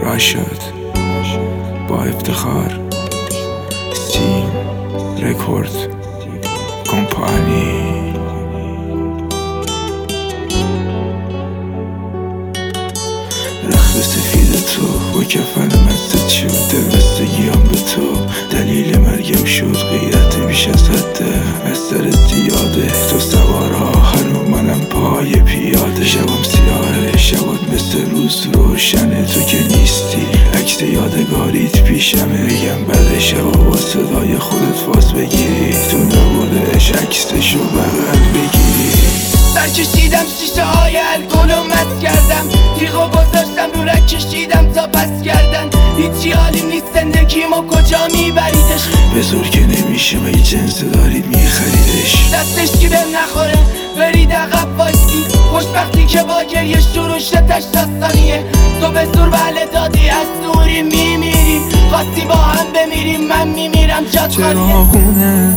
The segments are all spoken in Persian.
راشد با افتخار سین رکورد کمپانی. رخت سفید تو با کفن مستت شد، دلبستگیام به تو دلیل مرگم شد. غیرت بیش از حده از سرت زیاده، تو سوارا هنو منم پای پیاده. شبم سیاهه شبات مثل روز روشنه، تو که نیستی عکس یادگاریت پیشمه. بگم بعد شبا با صدای خودت فاز بگیری، تو نبودش عکسشو بغل بگیری. برکشیدم شیشه های الکل و مست کردم، تیغو گذاشتم رو رگ کشیدم تا پس کردن. هیچی حالی نیست زندگیمو کجا میبریدش، به زور که نمیشه مگه جنس دارید میخریدش. دستش کی بهم نخوره برید عقب وایسی، خوشبختی که با گریه شروع شد 80 ثانیه. تو به زور بله دادی از دوری میمیری، خواستی با هم بمیریم من میمیرم جات خالیه. چرا خونه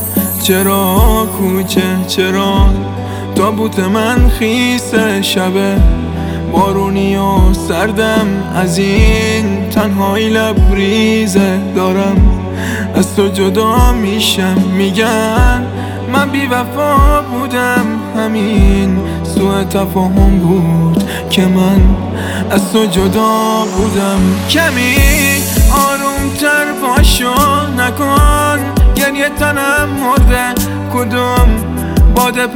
چرا کوچه چرا تابوت من خیسه شبه بارونی و سردم، از این تنهایی لبریزه دارم. از تو جدا میشم میگن من بی وفا بودم، همین سوء تفاهم بود که من از تو جدا بودم. کمی آرومتر باشو نکن، گریه تنم مرده کدوم باد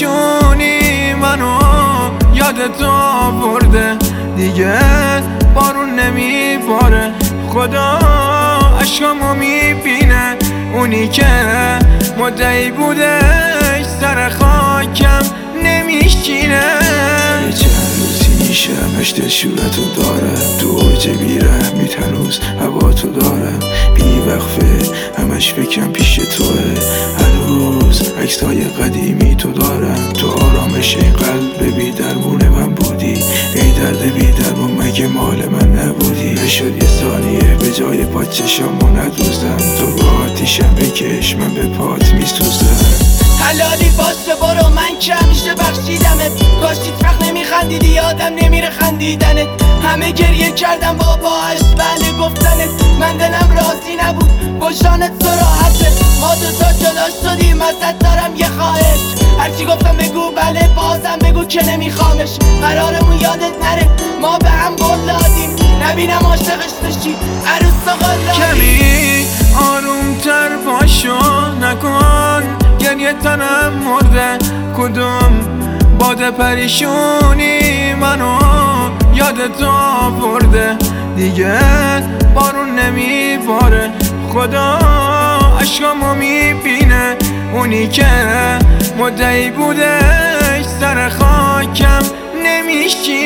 پریشونی منو یادت آورده. دیگه بارون نمیباره خدا عشقامو میبینه، اونی که مدعی بودش سر خاکم نمیشینه. یه چند روزی میشم اشت شورتو دارم، تو اوج بیرحمیت هنوز هوا تو دارم. بی وقفه همش فکرم پیش توه، هنوز عکسای قدیمی تو دارم. تو آرامش قلب بی درمون من بودی، ای درد بی درمون مگه مال من نبودی. نشد یه ثانیه به جای پات چشامو ندوزم، تو با آتیشم بکش من به پات میسوزم. حلالی باشه برو من که همیشه بخشیدمت، کاشیت وقت نمیخندیدی یادم نمیره خندیدنت. همه گریه کردم باباش بله گفتنت، من دلم راضی نبود با شانت سراحته. ما دوتا جدا شدیم ازت دارم یه خواهش، هرچی گفتم بگو بله بازم بگو که نمیخوامش. قرارمون یادت نره ما به هم قول دادیم، نبینم عاشقش بشی عروس و قلادیم. کمی آرومتر باشو نکن، گریه تنم مرده کدوم باد پریشونی منو یادت آورده. دیگه بارون نمیباره خدا عشقامو میبینه، اونی که مدعی بودش سر خاکم نمیشی.